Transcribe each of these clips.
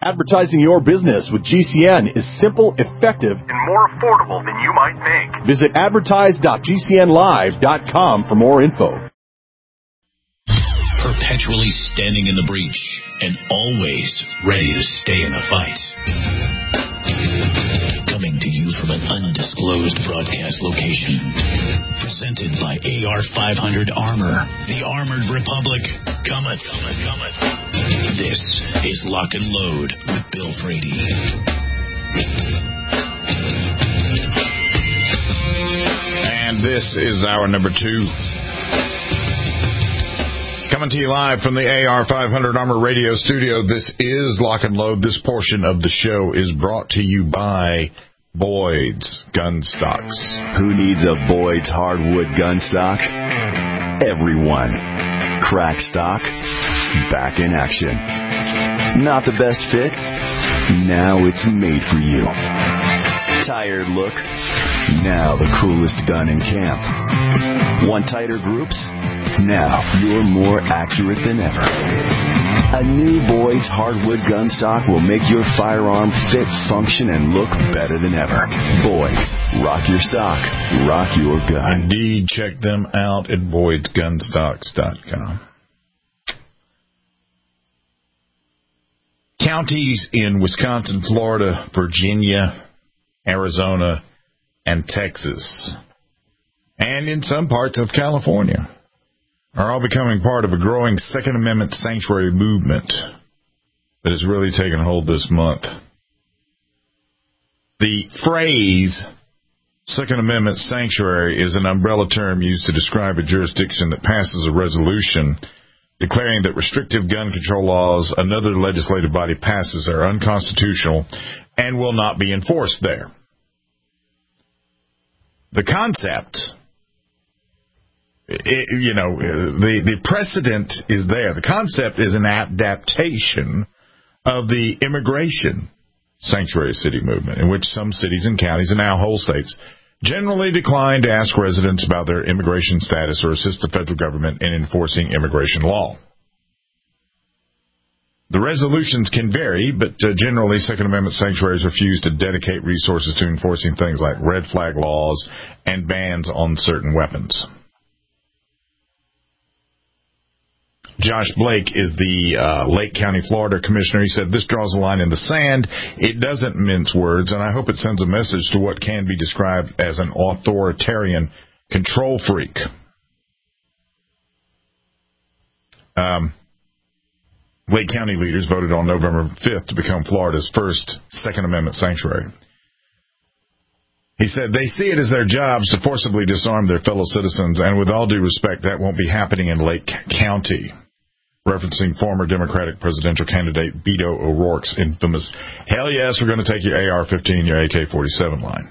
Advertising your business with GCN is simple, effective, and more affordable than you might think. Visit advertise.gcnlive.com for more info. Perpetually standing in the breach and always ready to stay in a fight. Coming to you from an undisclosed broadcast location. Presented by AR-500 Armor. The Armored Republic cometh. This is Lock and Load with Bill Frady. And this is hour number 2. Coming to you live from the AR-500 Armor Radio studio. This is Lock and Load. This portion of the show is brought to you by Boyd's Gun Stocks. Who needs a Boyd's hardwood gun stock? Everyone. Crack stock, back in action. Not the best fit? Now it's made for you. Tired look? Now the coolest gun in camp. Want tighter groups? Now you're more accurate than ever. A new Boyd's hardwood gun stock will make your firearm fit, function, and look better than ever. Boyd's. Rock your stock. Rock your gun. Indeed, check them out at Boyd'sGunstocks.com. Counties in Wisconsin, Florida, Virginia, Arizona, and Texas, and in some parts of California, are all becoming part of a growing Second Amendment sanctuary movement that has really taken hold this month. The phrase Second Amendment sanctuary is an umbrella term used to describe a jurisdiction that passes a resolution declaring that restrictive gun control laws another legislative body passes are unconstitutional and will not be enforced there. The concept, the precedent is there. The concept is an adaptation of the immigration sanctuary city movement, in which some cities and counties, and now whole states, generally decline to ask residents about their immigration status or assist the federal government in enforcing immigration law. The resolutions can vary, but generally Second Amendment sanctuaries refuse to dedicate resources to enforcing things like red flag laws and bans on certain weapons. Josh Blake is the Lake County, Florida commissioner. He said, this draws a line in the sand. It doesn't mince words, and I hope it sends a message to what can be described as an authoritarian control freak. Lake County leaders voted on November 5th to become Florida's first Second Amendment sanctuary. He said they see it as their jobs to forcibly disarm their fellow citizens, and with all due respect, that won't be happening in Lake County. Referencing former Democratic presidential candidate Beto O'Rourke's infamous, hell yes, we're going to take your AR-15, your AK-47 line.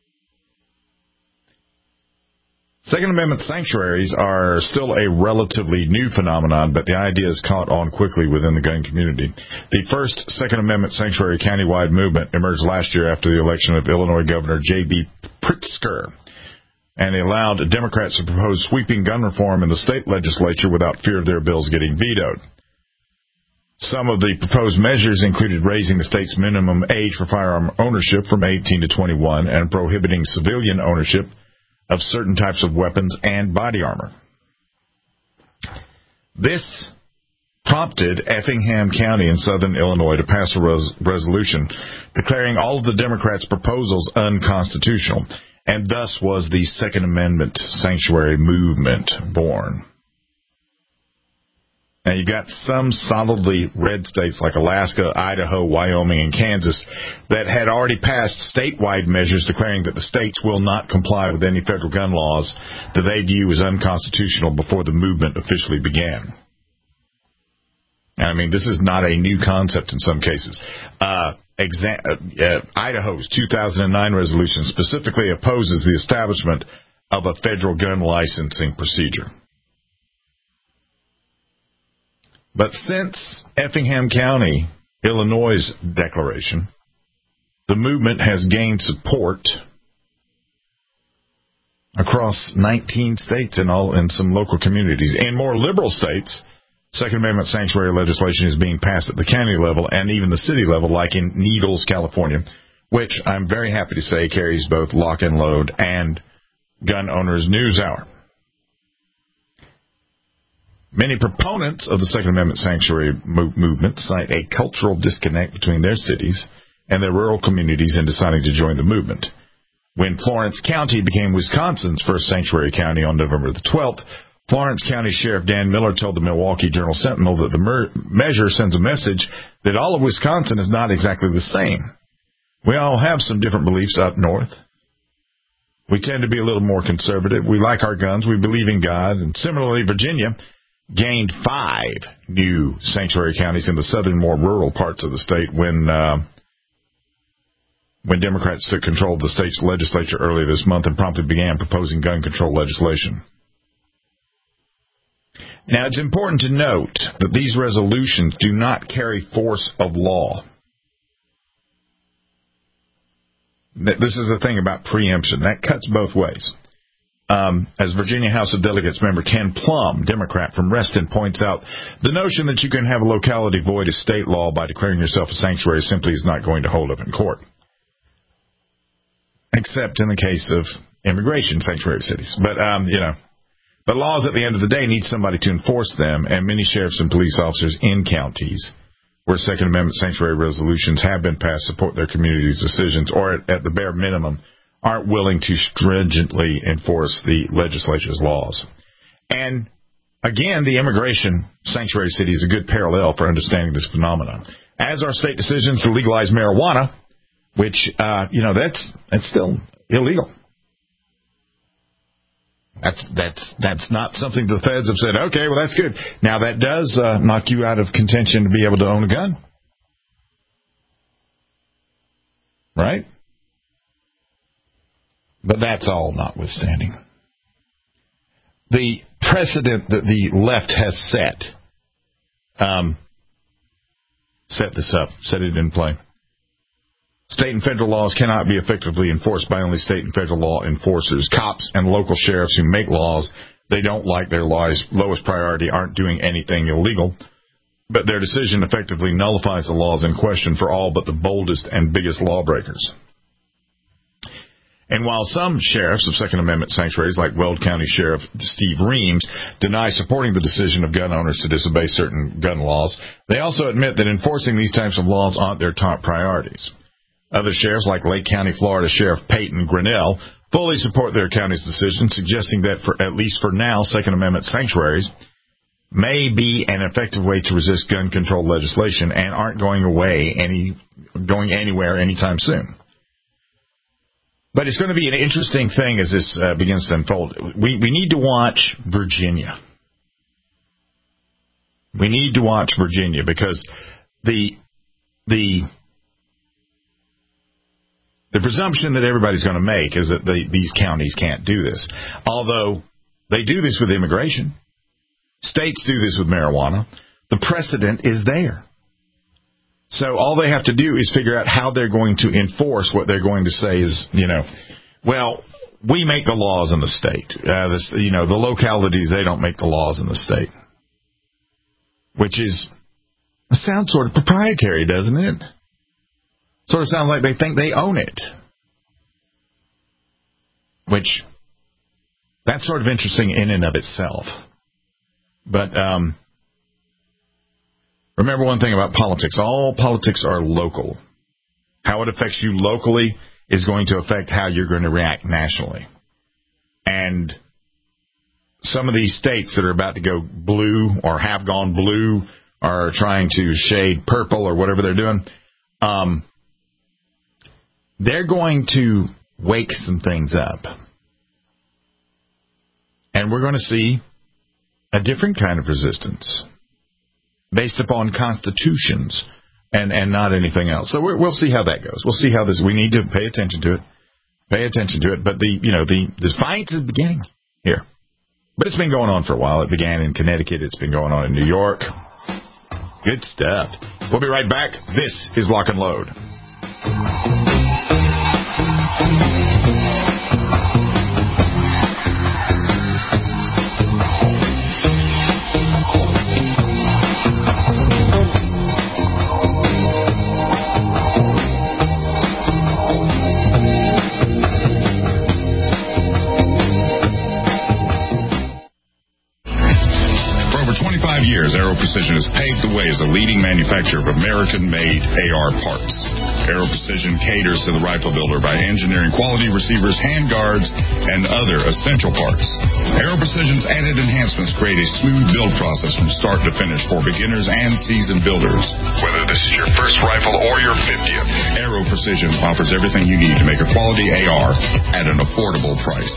Second Amendment sanctuaries are still a relatively new phenomenon, but the idea has caught on quickly within the gun community. The first Second Amendment sanctuary countywide movement emerged last year after the election of Illinois Governor J.B. Pritzker, and they allowed Democrats to propose sweeping gun reform in the state legislature without fear of their bills getting vetoed. Some of the proposed measures included raising the state's minimum age for firearm ownership from 18 to 21 and prohibiting civilian ownership of certain types of weapons and body armor. This prompted Effingham County in southern Illinois to pass a resolution declaring all of the Democrats' proposals unconstitutional, and thus was the Second Amendment sanctuary movement born. Now, you've got some solidly red states like Alaska, Idaho, Wyoming, and Kansas that had already passed statewide measures declaring that the states will not comply with any federal gun laws that they view as unconstitutional before the movement officially began. I mean, this is not a new concept in some cases. Idaho's 2009 resolution specifically opposes the establishment of a federal gun licensing procedure. But since Effingham County, Illinois' declaration, the movement has gained support across 19 states and some local communities. In more liberal states, Second Amendment sanctuary legislation is being passed at the county level and even the city level, like in Needles, California, which I'm very happy to say carries both Lock and Load and Gun Owners News Hour. Many proponents of the Second Amendment sanctuary movement cite a cultural disconnect between their cities and their rural communities in deciding to join the movement. When Florence County became Wisconsin's first sanctuary county on November the 12th, Florence County Sheriff Dan Miller told the Milwaukee Journal-Sentinel that the measure sends a message that all of Wisconsin is not exactly the same. We all have some different beliefs up north. We tend to be a little more conservative. We like our guns. We believe in God. And similarly, Virginia gained 5 new sanctuary counties in the southern, more rural parts of the state when Democrats took control of the state's legislature earlier this month and promptly began proposing gun control legislation. Now, it's important to note that these resolutions do not carry force of law. This is the thing about preemption. That cuts both ways. As Virginia House of Delegates member Ken Plum, Democrat from Reston, points out, the notion that you can have a locality void of state law by declaring yourself a sanctuary simply is not going to hold up in court. Except in the case of immigration sanctuary cities. But laws at the end of the day need somebody to enforce them, and many sheriffs and police officers in counties where Second Amendment sanctuary resolutions have been passed support their community's decisions, or at the bare minimum, aren't willing to stringently enforce the legislature's laws. And again, the immigration sanctuary city is a good parallel for understanding this phenomenon. As are state decisions to legalize marijuana, which, that's still illegal. That's not something the feds have said, okay, well, that's good. Now, that does knock you out of contention to be able to own a gun. Right? But that's all notwithstanding. The precedent that the left has set it in play. State and federal laws cannot be effectively enforced by only state and federal law enforcers. Cops and local sheriffs who make laws they don't like, their lowest priority, aren't doing anything illegal, but their decision effectively nullifies the laws in question for all but the boldest and biggest lawbreakers. And while some sheriffs of Second Amendment sanctuaries, like Weld County Sheriff Steve Reams, deny supporting the decision of gun owners to disobey certain gun laws, they also admit that enforcing these types of laws aren't their top priorities. Other sheriffs, like Lake County, Florida Sheriff Peyton Grinnell, fully support their county's decision, suggesting that, at least for now, Second Amendment sanctuaries may be an effective way to resist gun control legislation and aren't going anywhere anytime soon. But it's going to be an interesting thing as this begins to unfold. We need to watch Virginia. We need to watch Virginia because the presumption that everybody's going to make is that these counties can't do this. Although they do this with immigration. States do this with marijuana. The precedent is there. So all they have to do is figure out how they're going to enforce what they're going to say is, well, we make the laws in the state. The localities, they don't make the laws in the state. Which sounds sort of proprietary, doesn't it? Sort of sounds like they think they own it. Which, that's sort of interesting in and of itself. But remember one thing about politics. All politics are local. How it affects you locally is going to affect how you're going to react nationally. And some of these states that are about to go blue or have gone blue are trying to shade purple or whatever they're doing. They're going to wake some things up. And we're going to see a different kind of resistance based upon constitutions and not anything else. So we'll see how that goes. We'll see how this. We need to pay attention to it. But the fight is beginning here. But it's been going on for a while. It began in Connecticut. It's been going on in New York. Good stuff. We'll be right back. This is Lock and Load. Precision has paved the way as a leading manufacturer of American-made AR parts. Aero Precision caters to the rifle builder by engineering quality receivers, handguards, and other essential parts. Aero Precision's added enhancements create a smooth build process from start to finish for beginners and seasoned builders. Whether this is your first rifle or your 50th, Aero Precision offers everything you need to make a quality AR at an affordable price.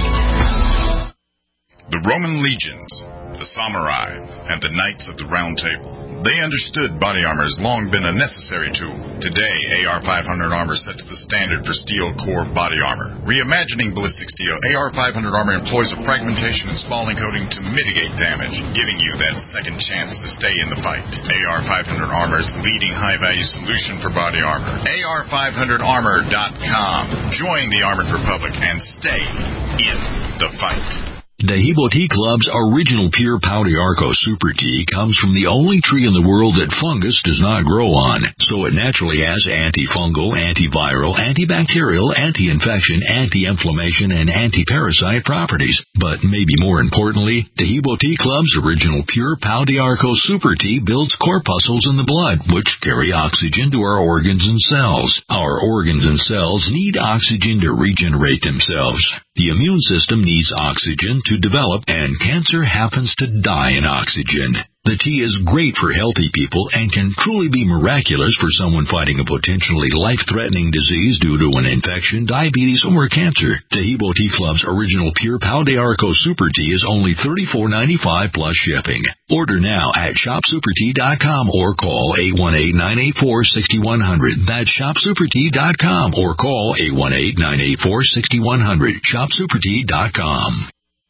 The Roman legions, the samurai, and the knights of the Round Table. They understood body armor has long been a necessary tool. Today, AR-500 armor sets the standard for steel core body armor. Reimagining ballistic steel, AR-500 armor employs a fragmentation and spalling coating to mitigate damage, giving you that second chance to stay in the fight. AR-500 armor is the leading high-value solution for body armor. AR500armor.com. Join the Armored Republic and stay in the fight. Dehibo Tea Club's original pure Pau d'Arco Super Tea comes from the only tree in the world that fungus does not grow on, so it naturally has antifungal, antiviral, antibacterial, anti-infection, anti-inflammation, and anti-parasite properties. But maybe more importantly, Dehibo Tea Club's original pure Pau d'Arco Super Tea builds corpuscles in the blood, which carry oxygen to our organs and cells. Our organs and cells need oxygen to regenerate themselves. The immune system needs oxygen to develop, and cancer happens to die in oxygen. The tea is great for healthy people and can truly be miraculous for someone fighting a potentially life-threatening disease due to an infection, diabetes, or cancer. Dehibo Tea Club's original pure Pau d'Arco Super Tea is only $34.95 plus shipping. Order now at shopsupertea.com or call 818-984-6100. That's shopsupertea.com or call 818-984-6100. shopsupertea.com.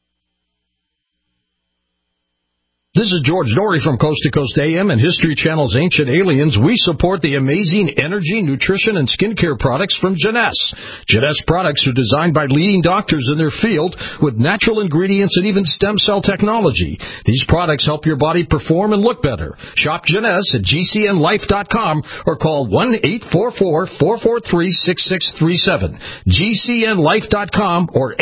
This is George Dory from Coast to Coast AM and History Channel's Ancient Aliens. We support the amazing energy, nutrition, and skincare products from Jeunesse. Jeunesse products are designed by leading doctors in their field with natural ingredients and even stem cell technology. These products help your body perform and look better. Shop Jeunesse at gcnlife.com or call 1-844-443-6637. gcnlife.com or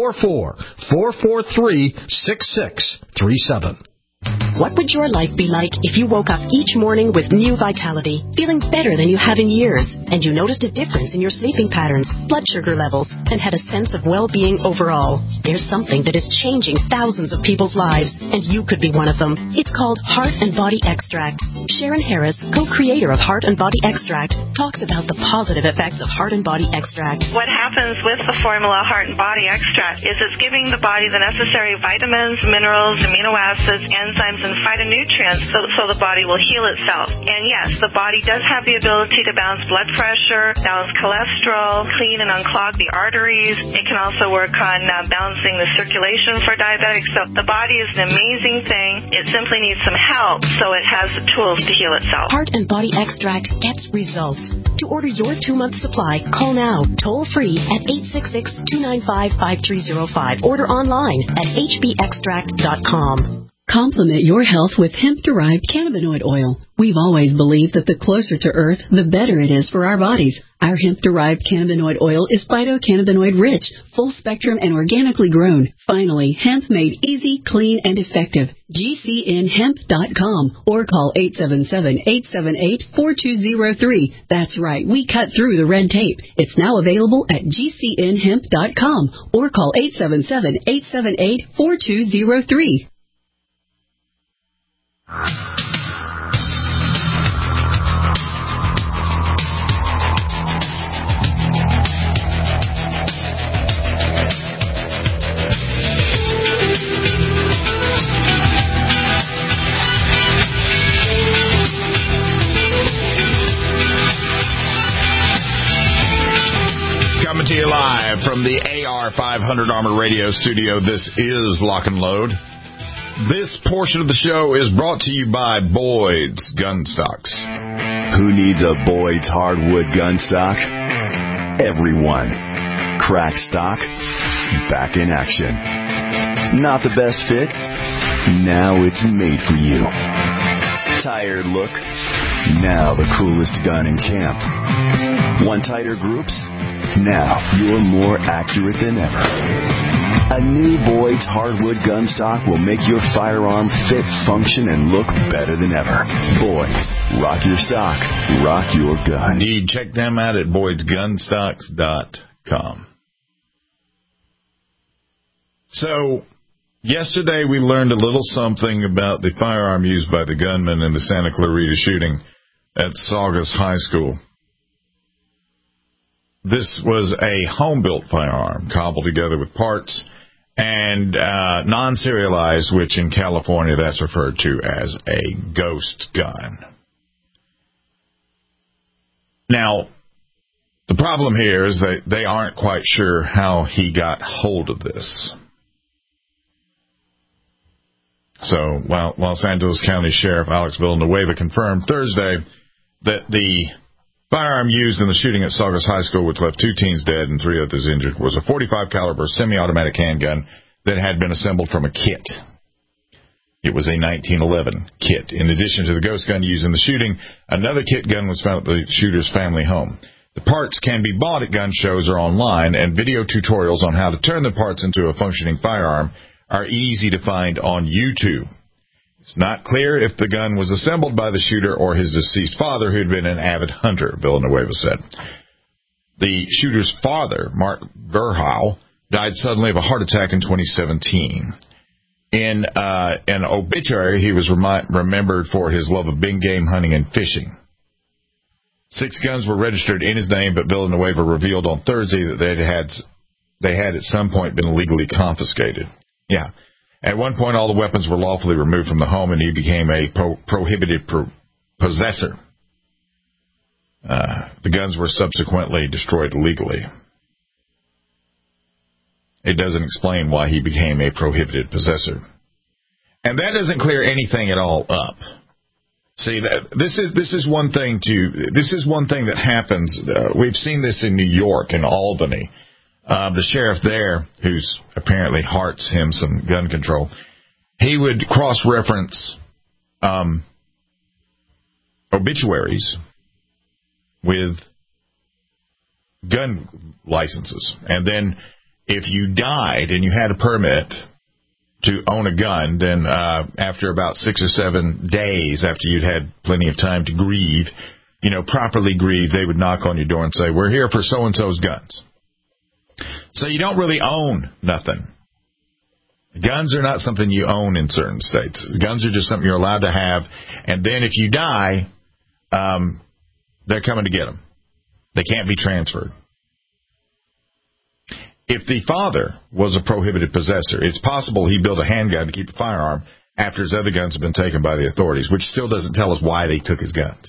844-443-6637. What would your life be like if you woke up each morning with new vitality, feeling better than you have in years, and you noticed a difference in your sleeping patterns, blood sugar levels, and had a sense of well-being overall? There's something that is changing thousands of people's lives, and you could be one of them. It's called Heart and Body Extract. Sharon Harris, co-creator of Heart and Body Extract, talks about the positive effects of Heart and Body Extract. What happens with the formula Heart and Body Extract is it's giving the body the necessary vitamins, minerals, amino acids, enzymes, and phytonutrients so the body will heal itself. And yes, the body does have the ability to balance blood pressure, balance cholesterol, clean and unclog the arteries. It can also work on balancing the circulation for diabetics. So the body is an amazing thing. It simply needs some help so it has the tools to heal itself. Heart and Body Extract gets results. To order your 2-month supply, call now, toll free at 866-295-5305. Order online at hbextract.com. Complement your health with hemp-derived cannabinoid oil. We've always believed that the closer to Earth, the better it is for our bodies. Our hemp-derived cannabinoid oil is phytocannabinoid-rich, full-spectrum, and organically grown. Finally, hemp made easy, clean, and effective. GCNhemp.com or call 877-878-4203. That's right, we cut through the red tape. It's now available at GCNhemp.com or call 877-878-4203. Coming to you live from the AR500 Armor Radio Studio, this is Lock and Load. This portion of the show is brought to you by Boyd's Gun Stocks. Who needs a Boyd's hardwood gun stock? Everyone. Crack stock, back in action. Not the best fit? Now it's made for you. Tired look? Now the coolest gun in camp. Want tighter groups? Now you're more accurate than ever. A new Boyd's hardwood gun stock will make your firearm fit, function, and look better than ever. Boyd's. Rock your stock. Rock your gun. Indeed, check them out at boydsgunstocks.com. So, yesterday we learned a little something about the firearm used by the gunman in the Santa Clarita shooting at Saugus High School. This was a home-built firearm, cobbled together with parts, and non-serialized, which in California that's referred to as a ghost gun. Now, the problem here is that they aren't quite sure how he got hold of this. So, Los Angeles County Sheriff Alex Villanueva confirmed Thursday that the firearm used in the shooting at Saugus High School, which left 2 teens dead and 3 others injured, was a .45 caliber semi-automatic handgun that had been assembled from a kit. It was a 1911 kit. In addition to the ghost gun used in the shooting, another kit gun was found at the shooter's family home. The parts can be bought at gun shows or online, and video tutorials on how to turn the parts into a functioning firearm are easy to find on YouTube. It's not clear if the gun was assembled by the shooter or his deceased father, who had been an avid hunter, Villanueva said. The shooter's father, Mark Gerhau, died suddenly of a heart attack in 2017. In an obituary, he was remembered for his love of big game hunting and fishing. 6 guns were registered in his name, but Villanueva revealed on Thursday that they had at some point been illegally confiscated. Yeah. At one point, all the weapons were lawfully removed from the home, and he became a prohibited possessor. The guns were subsequently destroyed illegally. It doesn't explain why he became a prohibited possessor. And that doesn't clear anything at all up. See, this is one thing that happens. We've seen this in New York, in Albany. The sheriff there, who's apparently hearts him some gun control, he would cross-reference obituaries with gun licenses. And then if you died and you had a permit to own a gun, then after about 6 or 7 days after you'd had plenty of time to grieve, properly grieve, they would knock on your door and say, "We're here for so-and-so's guns." So you don't really own nothing. Guns are not something you own in certain states. Guns are just something you're allowed to have, and then if you die, they're coming to get them. They can't be transferred. If the father was a prohibited possessor, it's possible he built a handgun to keep a firearm after his other guns have been taken by the authorities, which still doesn't tell us why they took his guns.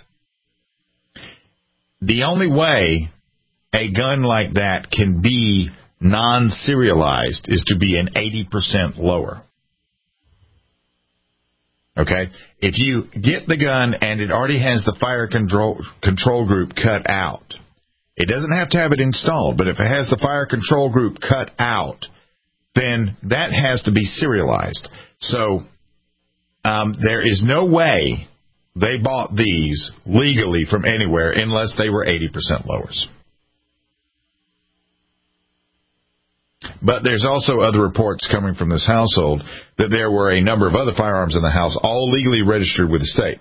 The only way a gun like that can be non-serialized is to be an 80% lower. Okay? If you get the gun and it already has the fire control group cut out, it doesn't have to have it installed, but if it has the fire control group cut out, then that has to be serialized. So there is no way they bought these legally from anywhere unless they were 80% lowers. But there's also other reports coming from this household that there were a number of other firearms in the house, all legally registered with the state.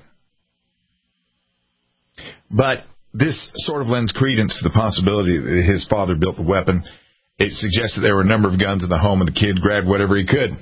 But this sort of lends credence to the possibility that his father built the weapon. It suggests that there were a number of guns in the home and the kid grabbed whatever he could.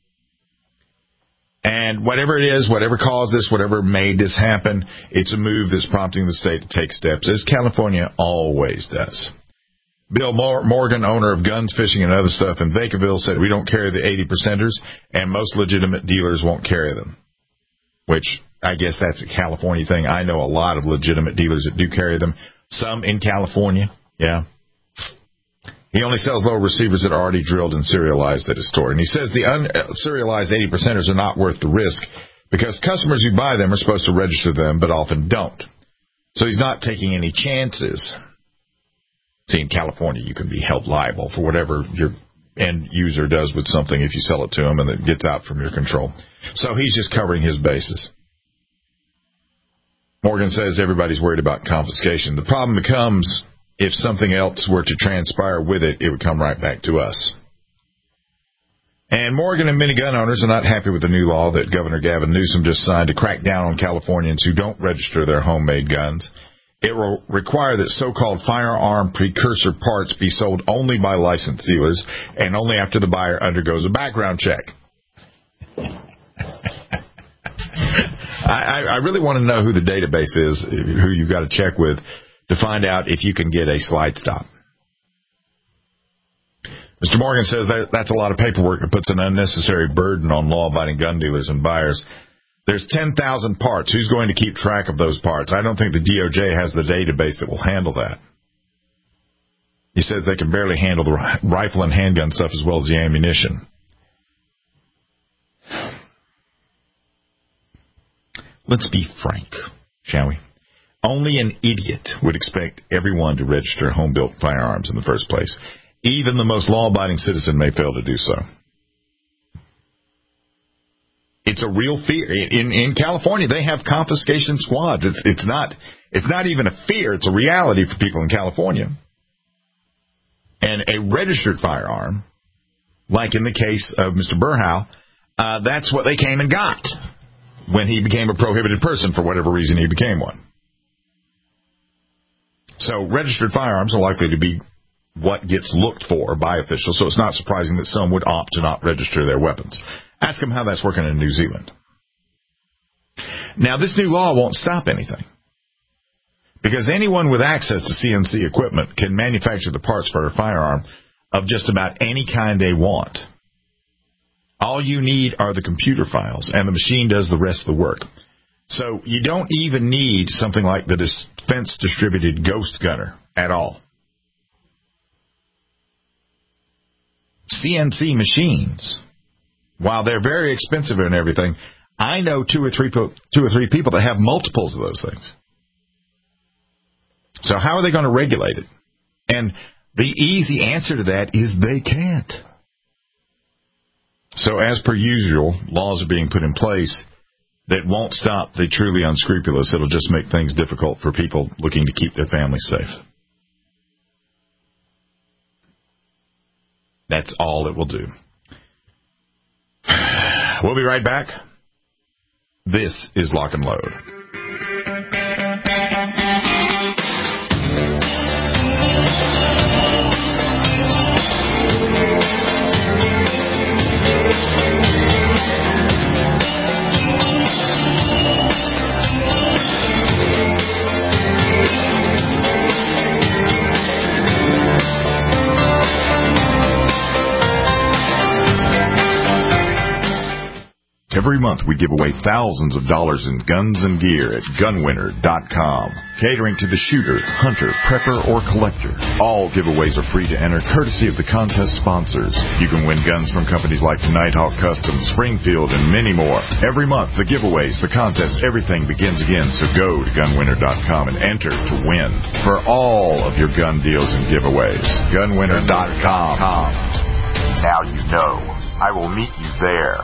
And whatever it is, whatever caused this, whatever made this happen, it's a move that's prompting the state to take steps, as California always does. Bill Morgan, owner of Guns, Fishing, and Other Stuff in Vacaville, said, "We don't carry the 80%ers, and most legitimate dealers won't carry them." Which, I guess that's a California thing. I know a lot of legitimate dealers that do carry them. Some in California, yeah. He only sells low receivers that are already drilled and serialized at his store. And he says the unserialized 80%ers are not worth the risk because customers who buy them are supposed to register them, but often don't. So he's not taking any chances. See, in California, you can be held liable for whatever your end user does with something if you sell it to him and it gets out from your control. So he's just covering his bases. Morgan says everybody's worried about confiscation. The problem becomes if something else were to transpire with it, it would come right back to us. And Morgan and many gun owners are not happy with the new law that Governor Gavin Newsom just signed to crack down on Californians who don't register their homemade guns. It will require that so-called firearm precursor parts be sold only by licensed dealers and only after the buyer undergoes a background check. I really want to know who the database is, who you've got to check with to find out if you can get a slide stop. Mr. Morgan says that's a lot of paperwork. It puts an unnecessary burden on law-abiding gun dealers and buyers. There's 10,000 parts. Who's going to keep track of those parts? I don't think the DOJ has the database that will handle that. He says they can barely handle the rifle and handgun stuff as well as the ammunition. Let's be frank, shall we? Only an idiot would expect everyone to register home-built firearms in the first place. Even the most law-abiding citizen may fail to do so. It's a real fear. In California, they have confiscation squads. It's not even a fear. It's a reality for people in California. And a registered firearm, like in the case of Mr. Burhow, that's what they came and got when he became a prohibited person for whatever reason he became one. So registered firearms are likely to be what gets looked for by officials, so it's not surprising that some would opt to not register their weapons. Ask them how that's working in New Zealand. Now, this new law won't stop anything, because anyone with access to CNC equipment can manufacture the parts for a firearm of just about any kind they want. All you need are the computer files, and the machine does the rest of the work. So you don't even need something like the Defense Distributed Ghost Gunner at all. CNC machines, while they're very expensive and everything, I know two or three people that have multiples of those things. So how are they going to regulate it? And the easy answer to that is they can't. So as per usual, laws are being put in place that won't stop the truly unscrupulous. It'll just make things difficult for people looking to keep their families safe. That's all it will do. We'll be right back. This is Lock and Load. Every month we give away thousands of dollars in guns and gear at gunwinner.com. Catering to the shooter, hunter, prepper, or collector. All giveaways are free to enter, courtesy of the contest sponsors. You can win guns from companies like Nighthawk Custom, Springfield, and many more. Every month, the giveaways, the contests, everything begins again. So go to gunwinner.com and enter to win for all of your gun deals and giveaways. Gunwinner.com. Now you know. I will meet you there.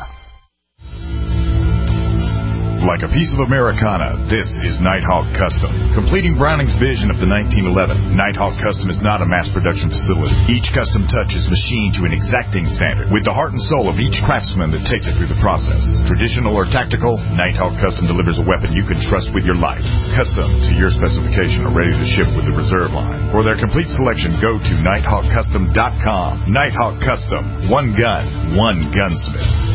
Like a piece of Americana, this is Nighthawk Custom. Completing Browning's vision of the 1911, Nighthawk Custom is not a mass production facility. Each custom touch is machined to an exacting standard, with the heart and soul of each craftsman that takes it through the process. Traditional or tactical, Nighthawk Custom delivers a weapon you can trust with your life. Custom to your specification or ready to ship with the reserve line. For their complete selection, go to NighthawkCustom.com. Nighthawk Custom. One gun, one gunsmith.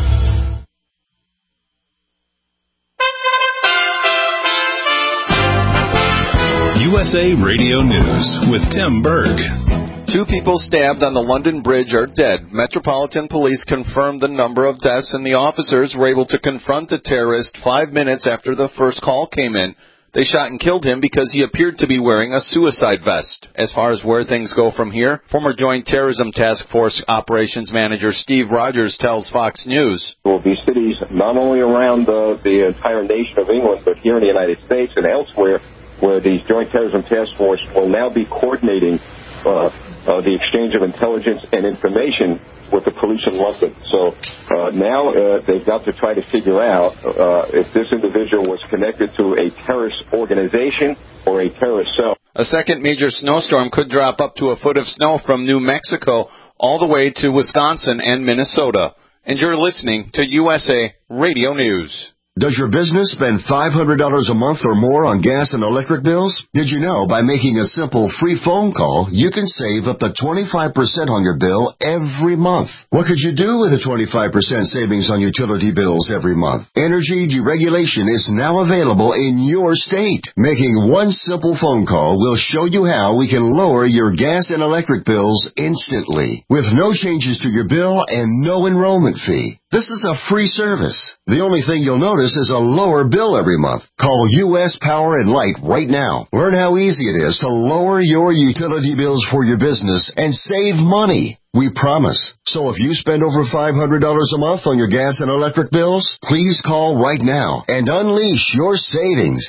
USA Radio News with Tim Berg. 2 people stabbed on the London Bridge are dead. Metropolitan Police confirmed the number of deaths, and the officers were able to confront the terrorist 5 minutes after the first call came in. They shot and killed him because he appeared to be wearing a suicide vest. As far as where things go from here, former Joint Terrorism Task Force Operations Manager Steve Rogers tells Fox News. There will be cities not only around the entire nation of England, but here in the United States and elsewhere, where the Joint Terrorism Task Force will now be coordinating the exchange of intelligence and information with the police in London. So now they've got to try to figure out if this individual was connected to a terrorist organization or a terrorist cell. A second major snowstorm could drop up to a foot of snow from New Mexico all the way to Wisconsin and Minnesota. And you're listening to USA Radio News. Does your business spend $500 a month or more on gas and electric bills? Did you know by making a simple free phone call, you can save up to 25% on your bill every month? What could you do with a 25% savings on utility bills every month? Energy deregulation is now available in your state. Making one simple phone call will show you how we can lower your gas and electric bills instantly, with no changes to your bill and no enrollment fee. This is a free service. The only thing you'll notice is a lower bill every month. Call U.S. Power and Light right now. Learn how easy it is to lower your utility bills for your business and save money. We promise. So if you spend over $500 a month on your gas and electric bills, please call right now and unleash your savings.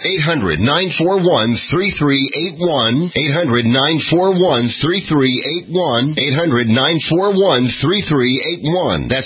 800-941-3381. 800-941-3381. 800-941-3381. That's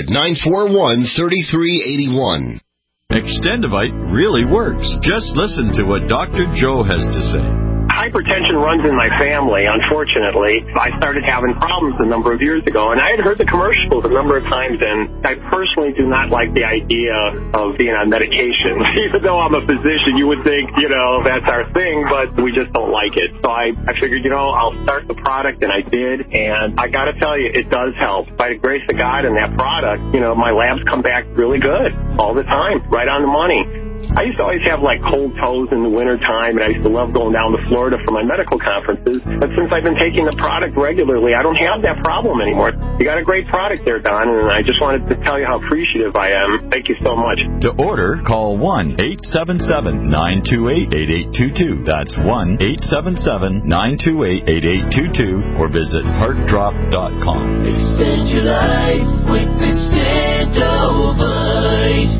800-941-3381. Extendivite really works. Just listen to what Dr. Joe has to say. Hypertension runs in my family, unfortunately. I started having problems a number of years ago, and I had heard the commercials a number of times, and I personally do not like the idea of being on medication. Even though I'm a physician, you would think, that's our thing, but we just don't like it. So I figured, I'll start the product, and I did, and I got to tell you, it does help. By the grace of God and that product, my labs come back really good all the time, right on the money. I used to always have cold toes in the winter time, and I used to love going down to Florida for my medical conferences. But since I've been taking the product regularly, I don't have that problem anymore. You got a great product there, Don, and I just wanted to tell you how appreciative I am. Thank you so much. To order, call 1-877-928-8822. That's 1-877-928-8822, or visit heartdrop.com. Extend your life with Extendivite.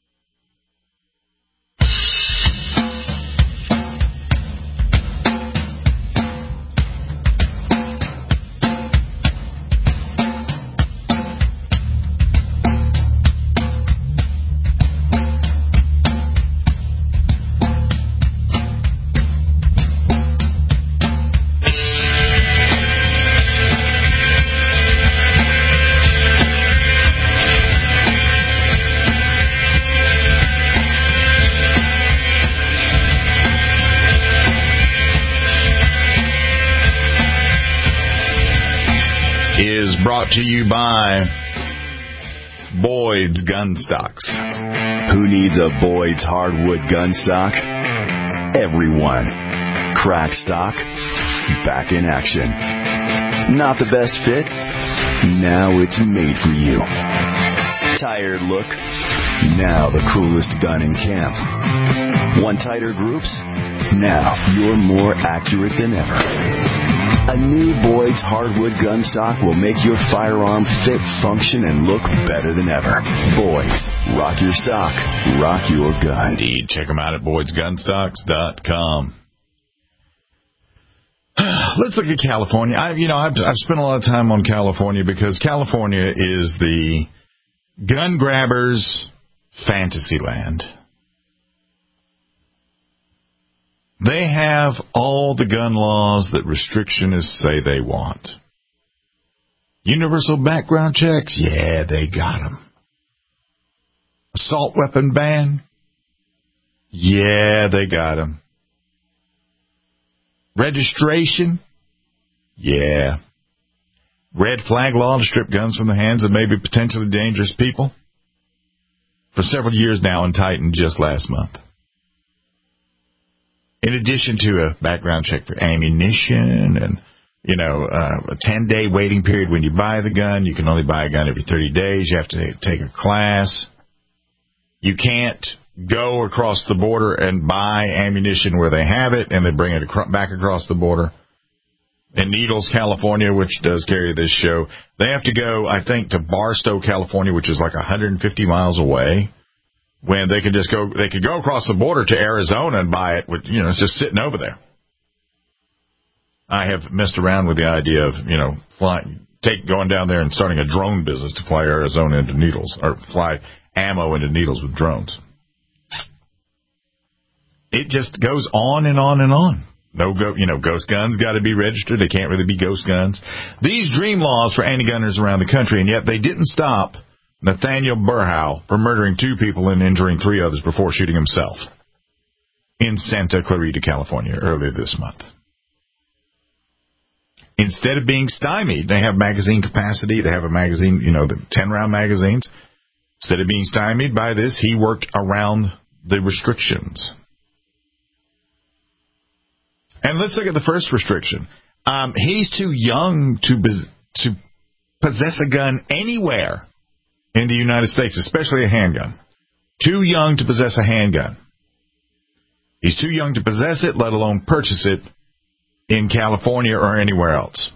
Brought to you by Boyd's Gun Stocks. Who needs a Boyd's hardwood gun stock? Everyone. Crack stock, back in action. Not the best fit? Now it's made for you. Tired look? Now the coolest gun in camp. Want tighter groups? Now you're more accurate than ever. A new Boyd's hardwood gun stock will make your firearm fit, function, and look better than ever. Boyd's. Rock your stock. Rock your gun. Indeed. Check them out at Boyd'sGunstocks.com. Let's look at California. I've spent a lot of time on California because California is the gun grabbers' fantasy land. They have all the gun laws that restrictionists say they want. Universal background checks? Yeah, they got them. Assault weapon ban? Yeah, they got them. Registration? Yeah. Red flag law to strip guns from the hands of maybe potentially dangerous people? For several years now and tightened just last month. In addition to a background check for ammunition and, a 10-day waiting period when you buy the gun. You can only buy a gun every 30 days. You have to take a class. You can't go across the border and buy ammunition where they have it and they bring it back across the border. In Needles, California, which does carry this show, they have to go, I think, to Barstow, California, which is like 150 miles away. When they could go across the border to Arizona and buy it with, it's just sitting over there. I have messed around with the idea of, going down there and starting a drone business to fly Arizona into needles, or fly ammo into needles with drones. It just goes on and on and on. Ghost guns got to be registered. They can't really be ghost guns. These dream laws for anti-gunners around the country, and yet they didn't stop Nathaniel Burhow from murdering 2 people and injuring 3 others before shooting himself in Santa Clarita, California, earlier this month. Instead of being stymied, they have magazine capacity. They have a magazine, the 10-round magazines. Instead of being stymied by this, he worked around the restrictions. And let's look at the first restriction. He's too young to possess a gun anywhere in the United States, especially a handgun. Too young to possess a handgun. He's too young to possess it, let alone purchase it in California or anywhere else.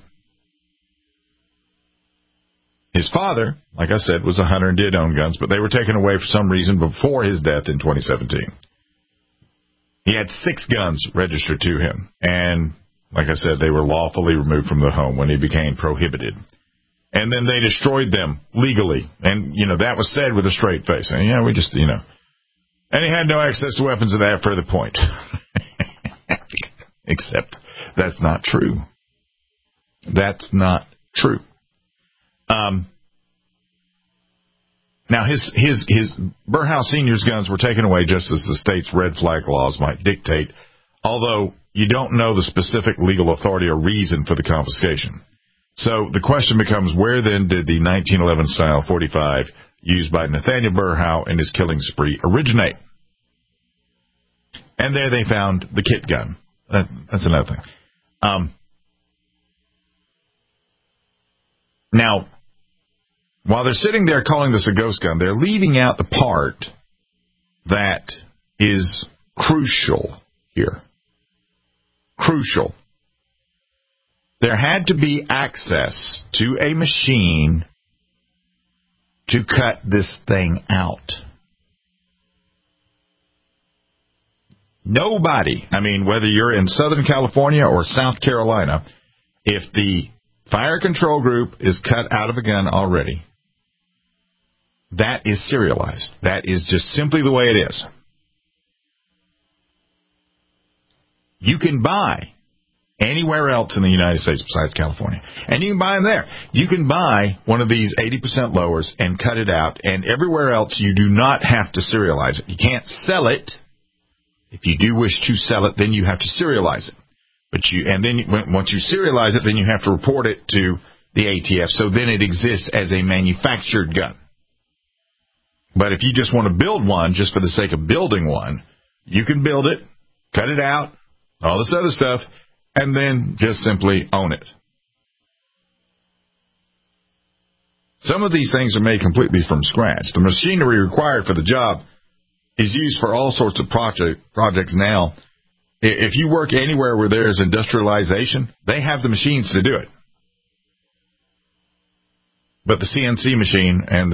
His father, like I said, was a hunter and did own guns, but they were taken away for some reason before his death in 2017. He had 6 guns registered to him, and like I said, they were lawfully removed from the home when he became prohibited. And then they destroyed them legally, and, that was said with a straight face. And, and he had no access to weapons at that further point. Except that's not true. That's not true. Now, his Burhow Sr.'s guns were taken away just as the state's red flag laws might dictate, although you don't know the specific legal authority or reason for the confiscation. So the question becomes, where then did the 1911 style .45 used by Nathaniel Burhow in his killing spree originate? And there they found the kit gun. That's another thing. Now, while they're sitting there calling this a ghost gun, they're leaving out the part that is crucial here. Crucial. There had to be access to a machine to cut this thing out. Nobody, whether you're in Southern California or South Carolina, if the fire control group is cut out of a gun already, that is serialized. That is just simply the way it is. You can buy anywhere else in the United States besides California, and you can buy them there. You can buy one of these 80% lowers and cut it out, and everywhere else you do not have to serialize it. You can't sell it. If you do wish to sell it, then you have to serialize it. Once you serialize it, then you have to report it to the ATF, so then it exists as a manufactured gun. But if you just want to build one just for the sake of building one, you can build it, cut it out, all this other stuff, and then just simply own it. Some of these things are made completely from scratch. The machinery required for the job is used for all sorts of projects now. If you work anywhere where there is industrialization, they have the machines to do it. But the CNC machine and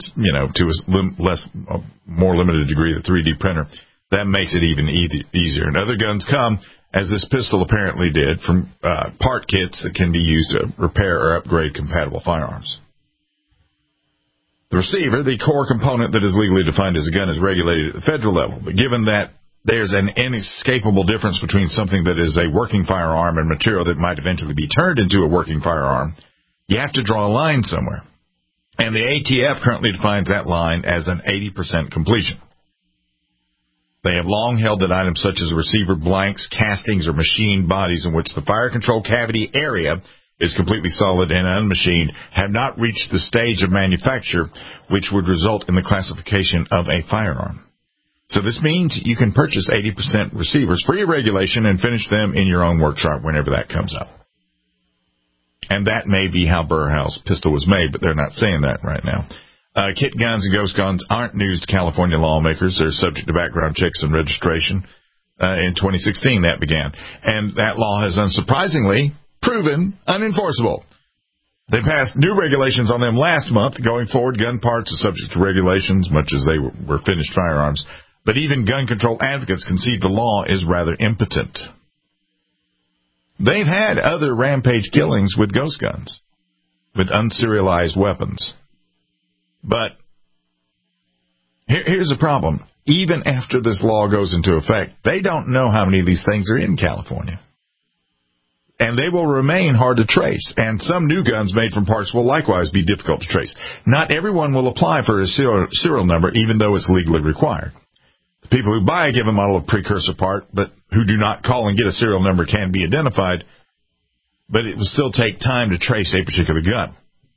to a more limited degree, the 3D printer, that makes it even easier. And other guns come, as this pistol apparently did, from part kits that can be used to repair or upgrade compatible firearms. The receiver, the core component that is legally defined as a gun, is regulated at the federal level. But given that there's an inescapable difference between something that is a working firearm and material that might eventually be turned into a working firearm, you have to draw a line somewhere. And the ATF currently defines that line as an 80% completion. They have long held that items such as receiver blanks, castings, or machined bodies in which the fire control cavity area is completely solid and unmachined have not reached the stage of manufacture which would result in the classification of a firearm. So this means you can purchase 80% receivers free of regulation and finish them in your own workshop whenever that comes up. And that may be how Burhow's pistol was made, but they're not saying that right now. Kit guns and ghost guns aren't news to California lawmakers. They're subject to background checks and registration. In 2016, that began. And that law has unsurprisingly proven unenforceable. They passed new regulations on them last month. Going forward, gun parts are subject to regulations, much as they were finished firearms. But even gun control advocates concede the law is rather impotent. they've had other rampage killings with ghost guns, with unserialized weapons. But here's the problem. Even after this law goes into effect, they don't know how many of these things are in California. And they will remain hard to trace. And some new guns made from parts will likewise be difficult to trace. Not everyone will apply for a serial number, even though it's legally required. The people who buy a given model of precursor part, but who do not call and get a serial number, can be identified, but it will still take time to trace a particular gun.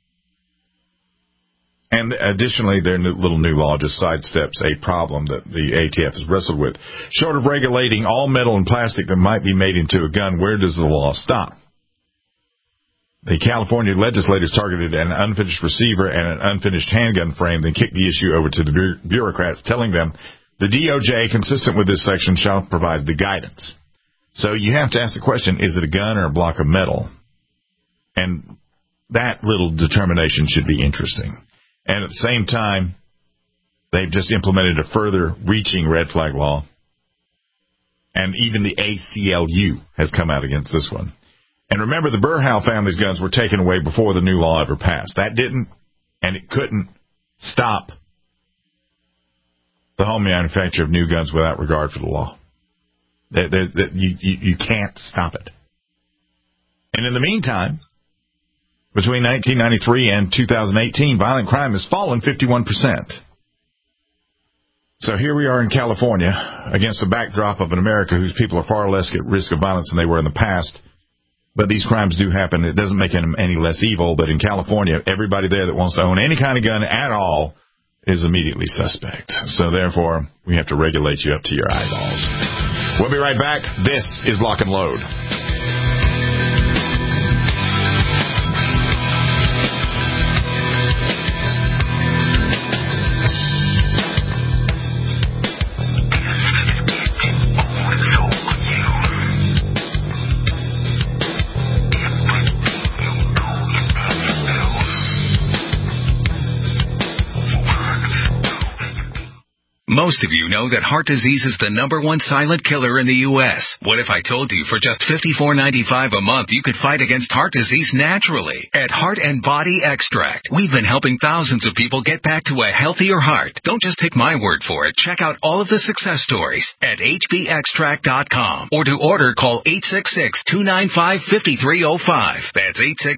And additionally, their little new law just sidesteps a problem that the ATF has wrestled with. Short of regulating all metal and plastic that might be made into a gun, where does the law stop? The California legislators targeted an unfinished receiver and an unfinished handgun frame, then kicked the issue over to the bureaucrats, telling them the DOJ, consistent with this section, shall provide the guidance. So you have to ask the question, is it a gun or a block of metal? And that little determination should be interesting. And at the same time, they've just implemented a further reaching red flag law. And even the ACLU has come out against this one. And remember, the Burhow family's guns were taken away before the new law ever passed. That didn't, and it couldn't stop the home manufacture of new guns without regard for the law. You can't stop it. And in the meantime, between 1993 and 2018, violent crime has fallen 51%. So here we are in California against the backdrop of an America whose people are far less at risk of violence than they were in the past. But these crimes do happen. It doesn't make them any less evil. But in California, everybody there that wants to own any kind of gun at all is immediately suspect. So therefore, we have to regulate you up to your eyeballs. We'll be right back. This is Lock and Load. Most of you know that heart disease is the #1 silent killer in the U.S. What if I told you for just $54.95 a month you could fight against heart disease naturally? At Heart and Body Extract, we've been helping thousands of people get back to a healthier heart. Don't just take my word for it. Check out all of the success stories at hbextract.com. Or to order, call 866-295-5305. That's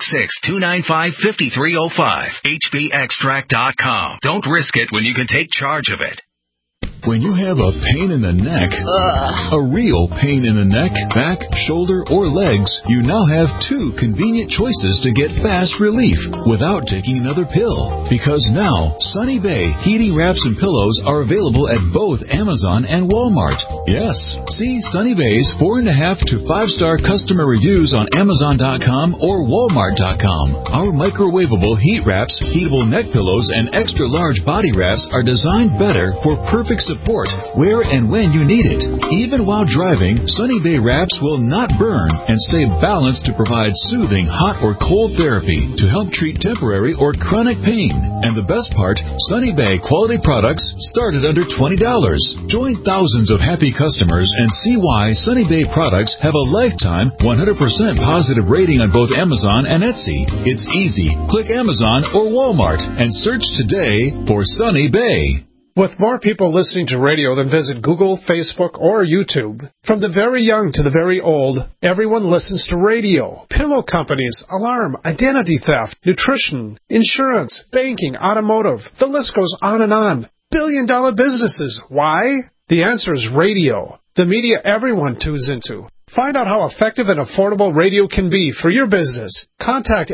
866-295-5305. hbextract.com. Don't risk it when you can take charge of it. When you have a pain in the neck, a real pain in the neck, back, shoulder, or legs, you now have 2 convenient choices to get fast relief without taking another pill. Because now, Sunny Bay heating wraps and pillows are available at both Amazon and Walmart. Yes, see Sunny Bay's 4.5 to 5-star customer reviews on Amazon.com or Walmart.com. Our microwavable heat wraps, heatable neck pillows, and extra large body wraps are designed better for perfect support where and when you need it. Even while driving, Sunny Bay wraps will not burn and stay balanced to provide soothing hot or cold therapy to help treat temporary or chronic pain. And the best part, Sunny Bay quality products start at under $20. Join thousands of happy customers and see why Sunny Bay products have a lifetime 100% positive rating on both Amazon and Etsy. It's easy. Click Amazon or Walmart and search today for Sunny Bay. With more people listening to radio than visit Google, Facebook, or YouTube, from the very young to the very old, everyone listens to radio. Pillow companies, alarm, identity theft, nutrition, insurance, banking, automotive. The list goes on and on. Billion-dollar businesses. Why? The answer is radio. The media everyone tunes into. Find out how effective and affordable radio can be for your business. Contact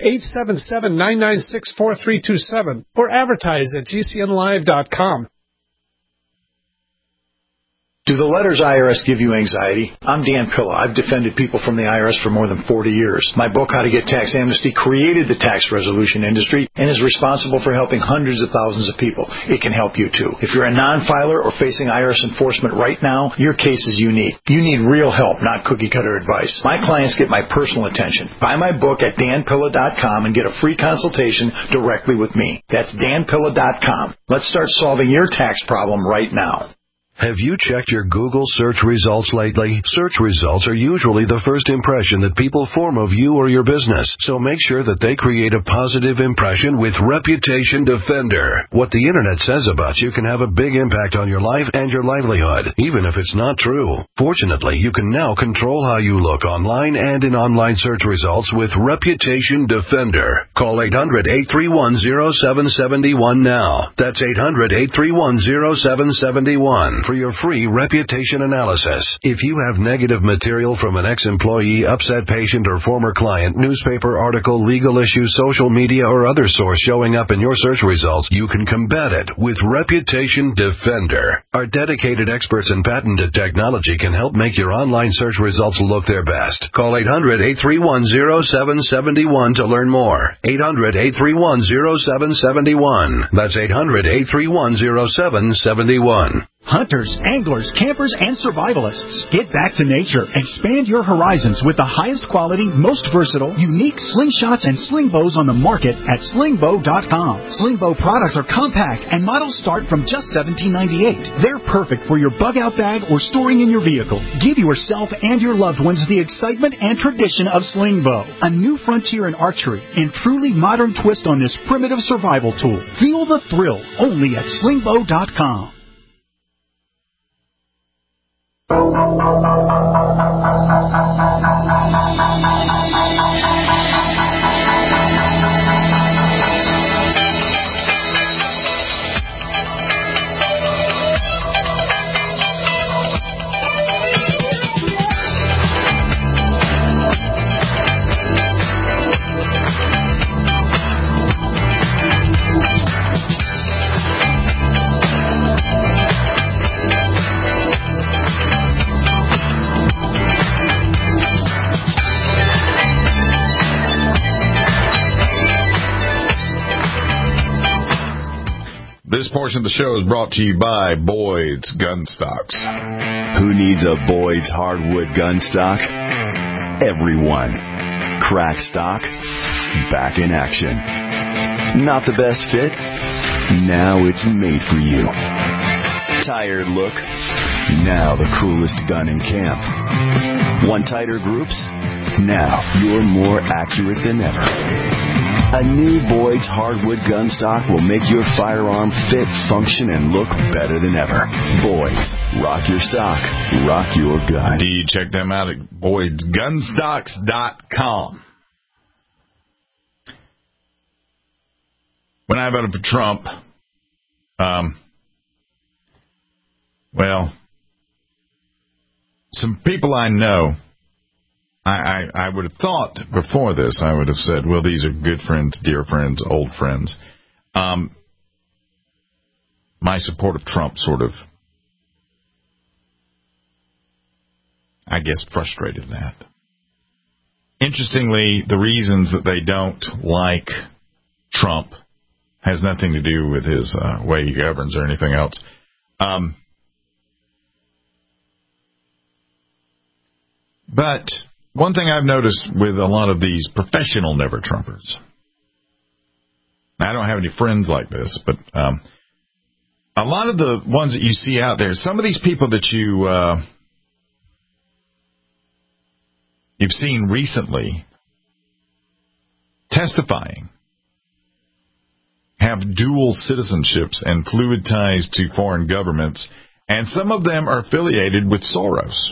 877-996-4327 or advertise at gcnlive.com. Do the letters IRS give you anxiety? I'm Dan Pilla. I've defended people from the IRS for more than 40 years. My book, How to Get Tax Amnesty, created the tax resolution industry and is responsible for helping hundreds of thousands of people. It can help you, too. If you're a non-filer or facing IRS enforcement right now, your case is unique. You need real help, not cookie-cutter advice. My clients get my personal attention. Buy my book at danpilla.com and get a free consultation directly with me. That's danpilla.com. Let's start solving your tax problem right now. Have you checked your Google search results lately? Search results are usually the first impression that people form of you or your business, so make sure that they create a positive impression with Reputation Defender. What the internet says about you can have a big impact on your life and your livelihood, even if it's not true. Fortunately, you can now control how you look online and in online search results with Reputation Defender. Call 800-831-0771 now. That's 800-831-0771 for your free reputation analysis. If you have negative material from an ex-employee, upset patient, or former client, newspaper article, legal issue, social media, or other source showing up in your search results, you can combat it with Reputation Defender. Our dedicated experts in patented technology can help make your online search results look their best. Call 800-831-0771 to learn more. 800-831-0771. That's 800-831-0771. Hunters, anglers, campers, and survivalists. Get back to nature. Expand your horizons with the highest quality, most versatile, unique slingshots and sling bows on the market at slingbow.com. Slingbow products are compact and models start from just $17.98. They're perfect for your bug-out bag or storing in your vehicle. Give yourself and your loved ones the excitement and tradition of Slingbow, a new frontier in archery and truly modern twist on this primitive survival tool. Feel the thrill only at slingbow.com. This portion of the show is brought to you by Boyd's Gun Stocks. Who needs a Boyd's hardwood gun stock? Everyone. Crack stock, back in action. Not the best fit? Now it's made for you. Tired look? Now the coolest gun in camp. Want tighter groups? Now you're more accurate than ever. A new Boyd's hardwood gun stock will make your firearm fit, function, and look better than ever. Boyd's. Rock your stock. Rock your gun. Indeed, check them out at Boyd'sGunstocks.com. When I voted for Trump, some people I know, I would have thought before this, I would have said, well, these are good friends, dear friends, old friends. My support of Trump sort of, I guess, frustrated that. Interestingly, the reasons that they don't like Trump has nothing to do with his way he governs or anything else. But one thing I've noticed with a lot of these professional never-Trumpers, I don't have any friends like this, but a lot of the ones that you see out there, some of these people that you've seen recently testifying have dual citizenships and fluid ties to foreign governments, and some of them are affiliated with Soros.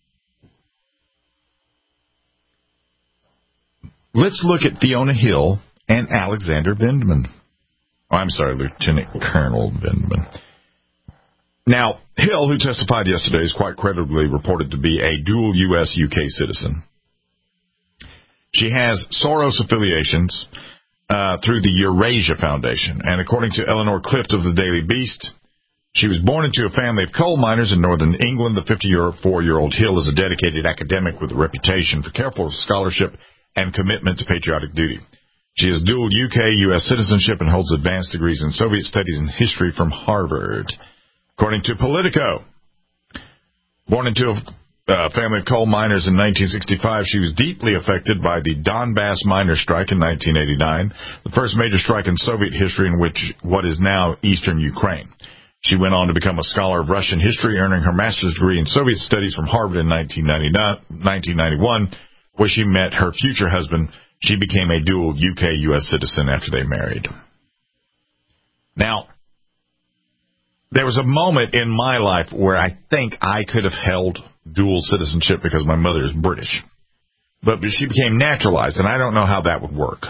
Let's look at Fiona Hill and Alexander Vindman. Oh, I'm sorry, Lieutenant Colonel Vindman. Now, Hill, who testified yesterday, is quite credibly reported to be a dual U.S.-UK citizen. She has Soros affiliations through the Eurasia Foundation, and according to Eleanor Clift of the Daily Beast, she was born into a family of coal miners in northern England. The 54-year-old Hill is a dedicated academic with a reputation for careful scholarship and commitment to patriotic duty. She has dual UK-U.S. citizenship and holds advanced degrees in Soviet studies and history from Harvard. According to Politico, born into a family of coal miners in 1965, she was deeply affected by the Donbass miner strike in 1989, the first major strike in Soviet history in what is now eastern Ukraine. She went on to become a scholar of Russian history, earning her master's degree in Soviet studies from Harvard in 1991, where she met her future husband. She became a dual UK-U.S. citizen after they married. Now, there was a moment in my life where I think I could have held dual citizenship because my mother is British. But she became naturalized, and I don't know how that would work.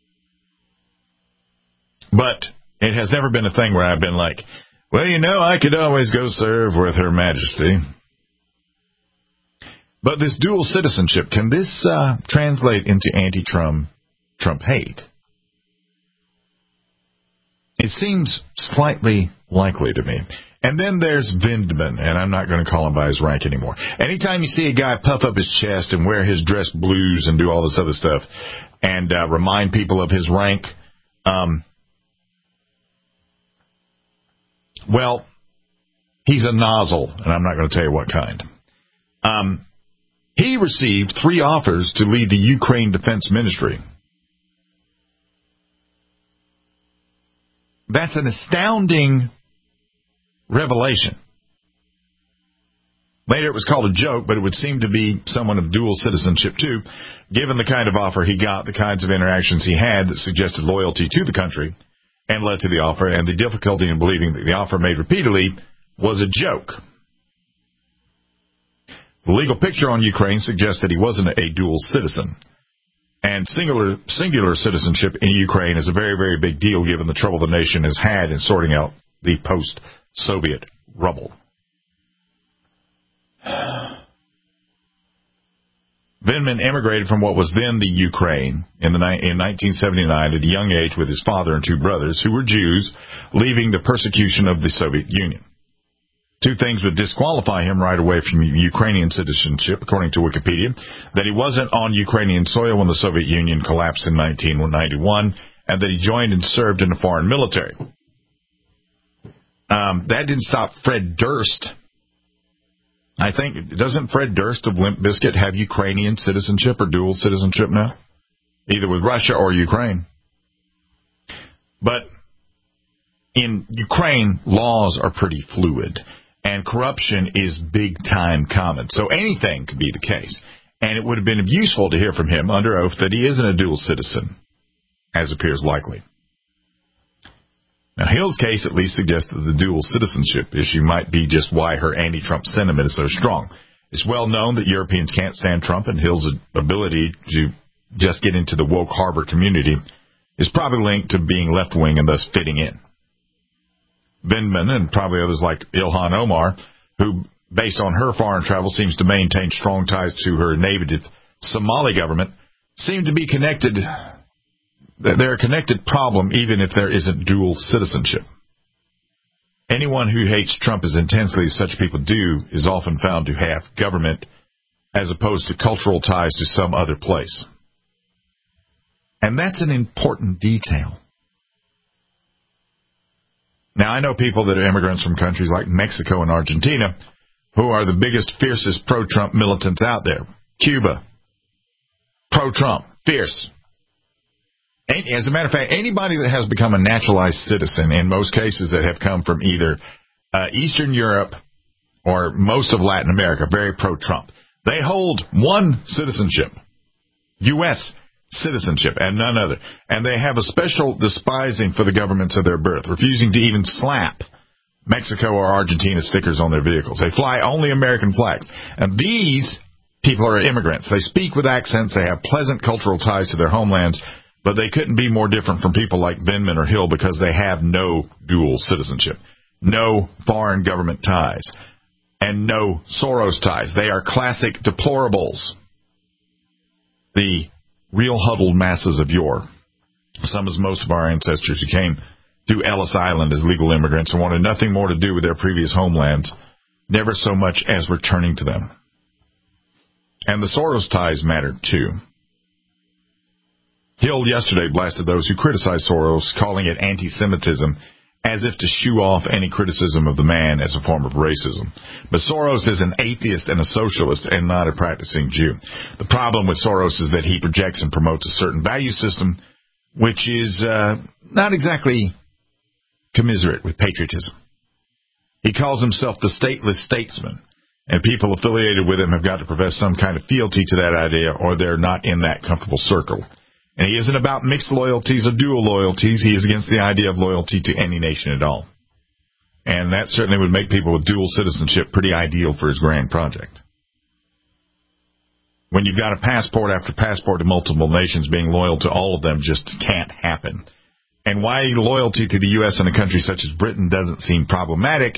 But it has never been a thing where I've been like, well, I could always go serve with Her Majesty. But this dual citizenship, can this translate into anti-Trump hate? It seems slightly likely to me. And then there's Vindman, and I'm not going to call him by his rank anymore. Anytime you see a guy puff up his chest and wear his dress blues and do all this other stuff and remind people of his rank, well, he's a nozzle, and I'm not going to tell you what kind. He received 3 offers to lead the Ukraine Defense Ministry. That's an astounding revelation. Later it was called a joke, but it would seem to be someone of dual citizenship too, given the kind of offer he got, the kinds of interactions he had that suggested loyalty to the country and led to the offer, and the difficulty in believing that the offer made repeatedly was a joke. The legal picture on Ukraine suggests that he wasn't a dual citizen. And singular citizenship in Ukraine is a very, very big deal given the trouble the nation has had in sorting out the post-Soviet rubble. Vindman immigrated from what was then the Ukraine in 1979 at a young age with his father and 2 brothers who were Jews, leaving the persecution of the Soviet Union. 2 things would disqualify him right away from Ukrainian citizenship, according to Wikipedia: that he wasn't on Ukrainian soil when the Soviet Union collapsed in 1991, and that he joined and served in the foreign military. That didn't stop Fred Durst. I think, doesn't Fred Durst of Limp Bizkit have Ukrainian citizenship or dual citizenship now? Either with Russia or Ukraine. But in Ukraine, laws are pretty fluid, and corruption is big-time common. So anything could be the case. And it would have been useful to hear from him under oath that he isn't a dual citizen, as appears likely. Now, Hill's case at least suggests that the dual citizenship issue might be just why her anti-Trump sentiment is so strong. It's well known that Europeans can't stand Trump, and Hill's ability to just get into the woke harbor community is probably linked to being left-wing and thus fitting in. Vindman and probably others like Ilhan Omar, who, based on her foreign travel, seems to maintain strong ties to her native Somali government, seem to be connected. They're a connected problem even if there isn't dual citizenship. Anyone who hates Trump as intensely as such people do is often found to have government as opposed to cultural ties to some other place. And that's an important detail. Now, I know people that are immigrants from countries like Mexico and Argentina who are the biggest, fiercest pro-Trump militants out there. Cuba, pro-Trump, fierce. As a matter of fact, anybody that has become a naturalized citizen, in most cases that have come from either Eastern Europe or most of Latin America, very pro-Trump. They hold one citizenship, U.S. citizenship, and none other. And they have a special despising for the governments of their birth, refusing to even slap Mexico or Argentina stickers on their vehicles. They fly only American flags. And these people are immigrants. They speak with accents. They have pleasant cultural ties to their homelands. But they couldn't be more different from people like Vindman or Hill because they have no dual citizenship, no foreign government ties, and no Soros ties. They are classic deplorables. The real huddled masses of yore. Some as most of our ancestors who came to Ellis Island as legal immigrants and wanted nothing more to do with their previous homelands, never so much as returning to them. And the Soros ties matter too. Hill yesterday blasted those who criticized Soros, calling it anti-Semitism, as if to shoo off any criticism of the man as a form of racism. But Soros is an atheist and a socialist and not a practicing Jew. The problem with Soros is that he projects and promotes a certain value system, which is not exactly commiserate with patriotism. He calls himself the stateless statesman, and people affiliated with him have got to profess some kind of fealty to that idea, or they're not in that comfortable circle. And he isn't about mixed loyalties or dual loyalties. He is against the idea of loyalty to any nation at all. And that certainly would make people with dual citizenship pretty ideal for his grand project. When you've got a passport after passport to multiple nations, being loyal to all of them just can't happen. And why loyalty to the U.S. and a country such as Britain doesn't seem problematic,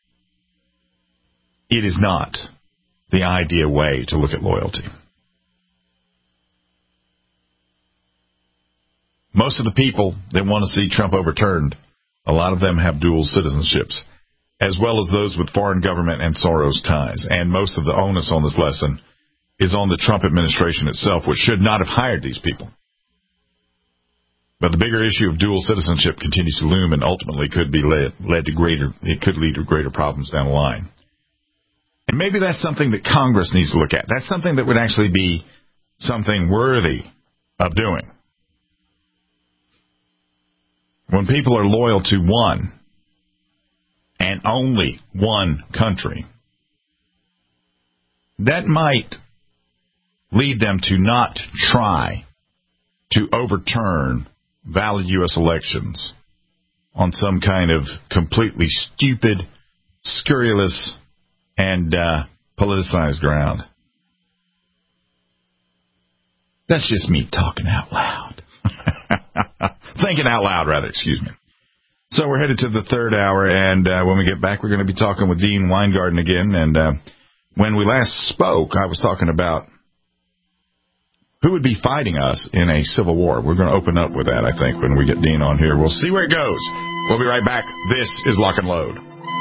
it is not the ideal way to look at loyalty. Most of the people that want to see Trump overturned, a lot of them have dual citizenships, as well as those with foreign government and Soros ties. And most of the onus on this lesson is on the Trump administration itself, which should not have hired these people. But the bigger issue of dual citizenship continues to loom and ultimately could be lead to greater problems down the line. And maybe that's something that Congress needs to look at. That's something that would actually be something worthy of doing. When people are loyal to one and only one country, that might lead them to not try to overturn valid U.S. elections on some kind of completely stupid, scurrilous, and politicized ground. That's just me talking out loud. Thinking out loud, rather, excuse me. So we're headed to the third hour, and when we get back, we're going to be talking with Dean Weingarten again. And when we last spoke, I was talking about who would be fighting us in a civil war. We're going to open up with that, I think, when we get Dean on here. We'll see where it goes. We'll be right back. This is Lock and Load.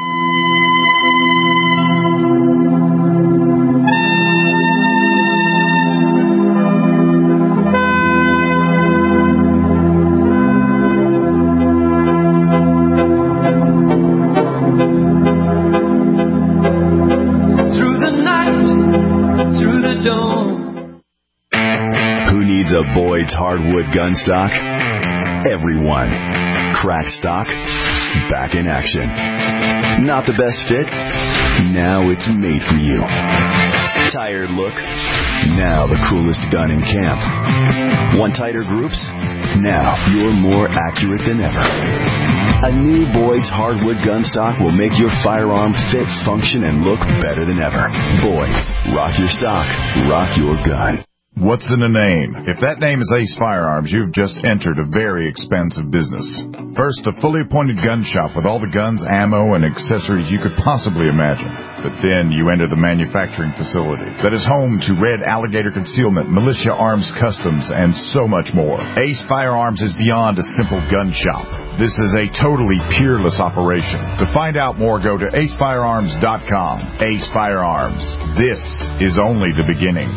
A Boyd's hardwood gun stock? Everyone. Crack stock? Back in action. Not the best fit? Now it's made for you. Tired look? Now the coolest gun in camp. Want tighter groups? Now you're more accurate than ever. A new Boyd's hardwood gun stock will make your firearm fit, function, and look better than ever. Boyd's. Rock your stock. Rock your gun. What's in a name? If that name is Ace Firearms, you've just entered a very expensive business. First, a fully appointed gun shop with all the guns, ammo, and accessories you could possibly imagine. But then you enter the manufacturing facility that is home to Red Alligator Concealment, Militia Arms Customs, and so much more. Ace Firearms is beyond a simple gun shop. This is a totally peerless operation. To find out more, go to acefirearms.com. Ace Firearms. This is only the beginning.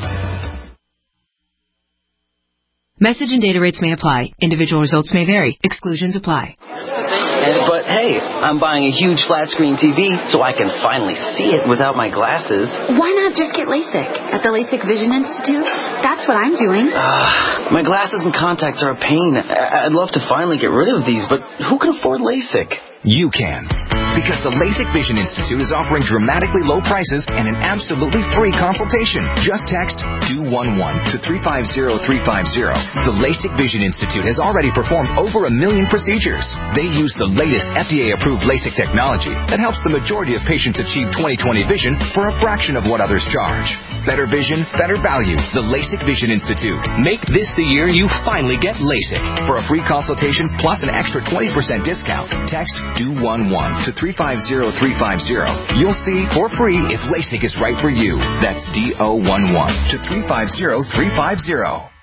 Message and data rates may apply. Individual results may vary. Exclusions apply. But hey, I'm buying a huge flat screen TV so I can finally see it without my glasses. Why not just get LASIK at the LASIK Vision Institute? That's what I'm doing. My glasses and contacts are a pain. I'd love to finally get rid of these, but who can afford LASIK? You can. Because the LASIK Vision Institute is offering dramatically low prices and an absolutely free consultation. Just text DO11 to 350350. The LASIK Vision Institute has already performed over 1 million procedures. They use the latest FDA-approved LASIK technology that helps the majority of patients achieve 20/20 vision for a fraction of what others charge. Better vision, better value. The LASIK Vision Institute. Make this the year you finally get LASIK. For a free consultation plus an extra 20% discount, text DO11 to 350350. You'll see for free if LASIK is right for you. That's DO11 to 350350.